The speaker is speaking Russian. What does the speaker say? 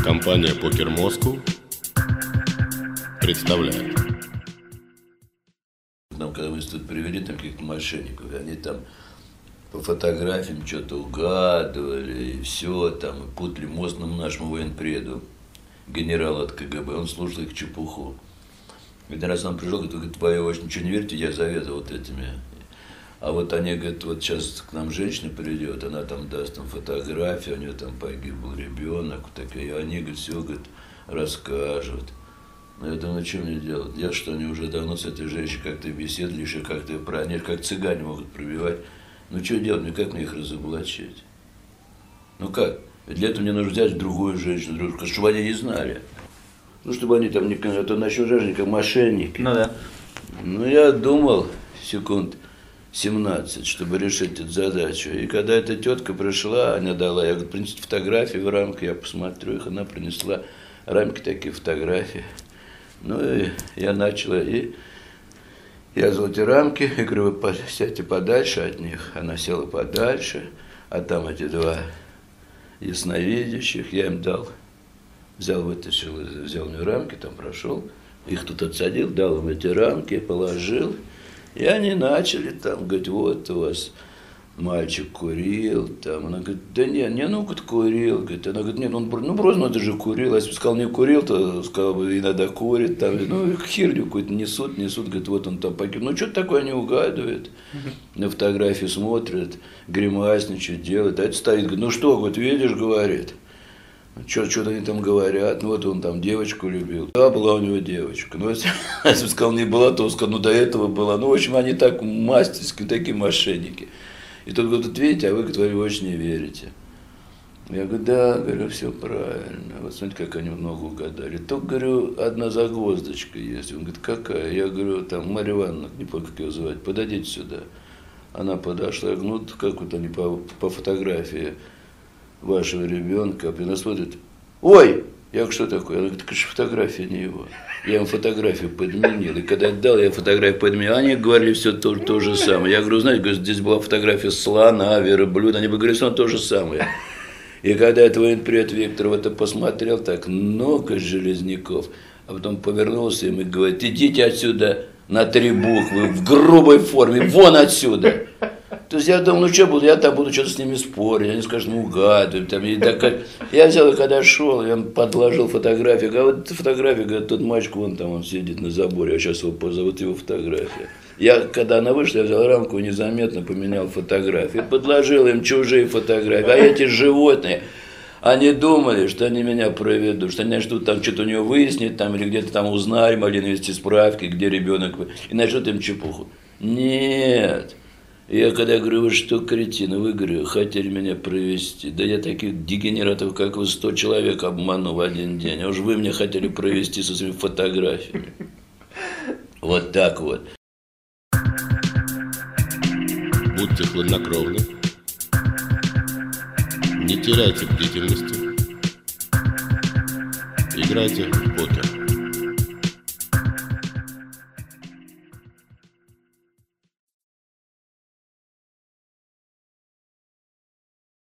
Компания «Покер Москву» представляет. Нам когда мы тут привели там каких-то мошенников, они там по фотографиям что-то угадывали, и все там, и путали мозг нашему военпреду, генералу от КГБ, он слушал их чепуху. Один раз он пришел, говорит, вы очень ничего не верите, я заведовал вот этими. А вот они говорят, вот сейчас к нам женщина придет, она там даст там фотографию, у нее там погиб ребенок, и они, говорят, все, говорит, расскажут. Но я думаю, что мне делать? Я что, они уже давно с этой женщиной как-то беседовали, еще как-то про них, как цыгане могут пробивать. Ну что делать, мне как мне их разоблачить? Ну как? Для этого мне нужно взять другую женщину, чтобы они не знали. Ну, чтобы они там не... Это начнут женщины, как мошенники. Ну да. Ну, я думал, секунд 17, чтобы решить эту задачу. И когда эта тетка пришла, она дала, я говорю, принесите фотографии в рамке, я посмотрю их. Она принесла рамки, такие фотографии. Ну, и я начал, и я взял эти рамки, и говорю, вы сядьте подальше от них. Она села подальше, а там эти два ясновидящих, я им дал. Взял, вытащил, взял мне рамки, там прошел, их тут отсадил, дал им эти рамки, положил. И они начали там, говорить, вот у вас мальчик курил, там. Она говорит, да нет, не, ну, говорит, курил. Говорит, она говорит, нет, он, ну, просто, ну, ты же курил. А если бы сказал, не курил, то сказал бы, иногда курит, там. Ну, херню какую-то несут, говорит, вот он там погиб. Ну, что-то такое не угадывает. На фотографии смотрит, гримасничает, делает. А это стоит, говорит, ну, что, говорит, видишь, говорит. Что-то они там говорят, ну вот он там девочку любил. Да, была у него девочка. Ну, если бы сказал, не была, то сказал, ну до этого была. Ну, в общем, они так мастерские, такие мошенники. И тут говорят, видите, а вы, говорит, вы очень не верите. Я говорю, да, говорю, все правильно. Вот смотрите, как они много угадали. Только, говорю, одна загвоздочка есть. Он говорит, какая? Я говорю, там, Марья Ивановна, не помню, как ее звать, подойдите сюда. Она подошла, я говорю, ну, как вот они по фотографии вашего ребенка, и она смотрит, ой, я говорю, что такое? Она говорит, так это же фотография не его. Я им фотографию подменил, и когда отдал, я фотографию подменил, они говорили все то же самое. Я говорю, знаете, здесь была фотография слона, верблюда, они бы говорили, что то же самое. И когда этот военпред Виктор это посмотрел, так много железняков, а потом повернулся им и говорит, идите отсюда на 3 буквы, в грубой форме, вон отсюда. То есть я думал, ну что буду, я там буду что-то с ними спорить, они скажут, ну угадывают. Там, я взял, и когда шел, я подложил фотографию, а вот фотография, говорит, тот мальчик, вон там, он сидит на заборе, я сейчас его позовут, его фотография. Я, когда она вышла, я взял рамку, незаметно поменял фотографии, подложил им чужие фотографии, а эти животные, они думали, что они меня проведут, что они начнут там что-то у него выяснить, там, или где-то там узнали, могли навести справки, где ребенок, и начнут им чепуху. Нет. Я когда говорю, вы что, кретины, вы, говорю, хотели меня провести. Да я таких дегенератов, как вы, 100 человек обману в один день. А уж вы меня хотели провести со своими фотографиями. Вот так вот. Будьте хладнокровны. Не теряйте бдительности. Играйте в покер.